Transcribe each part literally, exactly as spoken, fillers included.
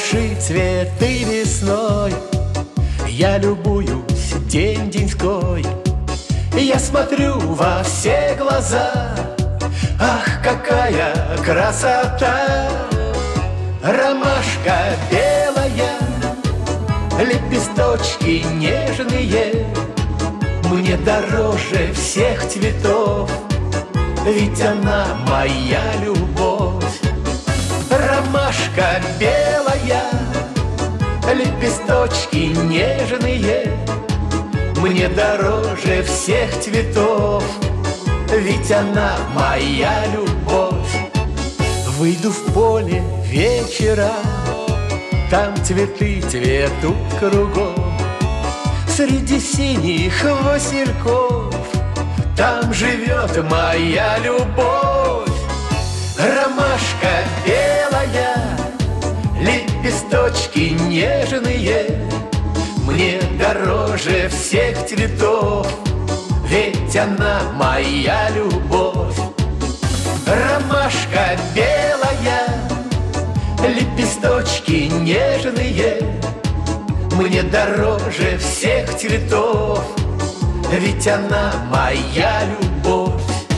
Хороши цветы весной, я любуюсь день-деньской. Я смотрю во все глаза, ах, какая красота! Ромашка белая, лепесточки нежные, мне дороже всех цветов, ведь она моя любовь. Ромашка белая, лепесточки нежные, мне дороже всех цветов, ведь она моя любовь. Выйду в поле вечером, там цветы цветут кругом. Среди синих васильков там живет моя любовь. Ромашка белая, лепесточки нежные, мне дороже всех цветов, ведь она моя любовь. Ромашка белая, лепесточки нежные, мне дороже всех цветов, ведь она моя любовь.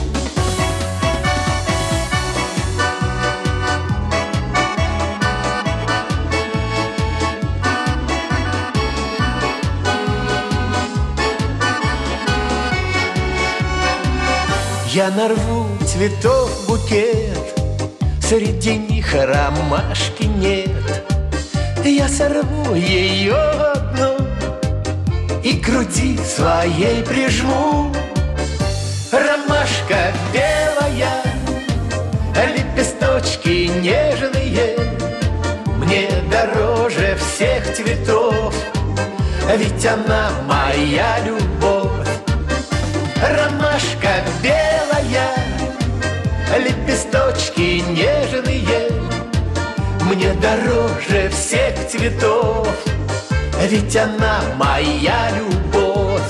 Я нарву цветов букет, среди них ромашки нет. Я сорву ее одну и к груди своей прижму. Ромашка белая, лепесточки нежные, мне дороже всех цветов, ведь она моя любовь. Ромашка белая, лепесточки нежные, мне дороже всех цветов, ведь она моя любовь.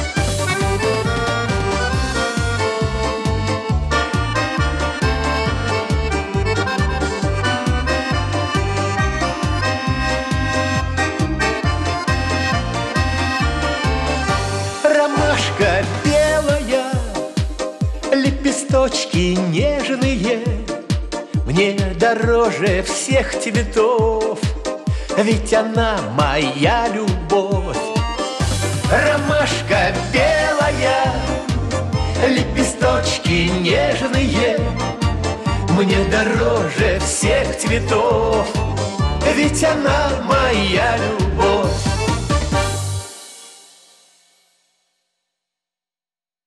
Ромашка белая, лепесточки нежные, мне дороже всех цветов, ведь она моя любовь. Ромашка белая, лепесточки нежные, мне дороже всех цветов, ведь она моя любовь.